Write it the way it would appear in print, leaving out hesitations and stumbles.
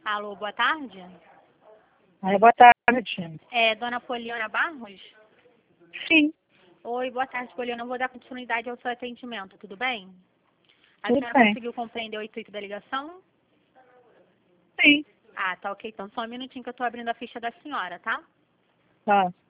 Alô, boa tarde. Boa tarde. É Dona Poliana Barros? Sim, Oi, boa tarde, Poliana. Eu vou dar continuidade ao seu atendimento, tudo bem? A tudo senhora bem. conseguiu compreender o intuito da ligação? Sim, Ah, tá ok. Então, só um minutinho que eu tô abrindo a ficha da senhora, tá? tá.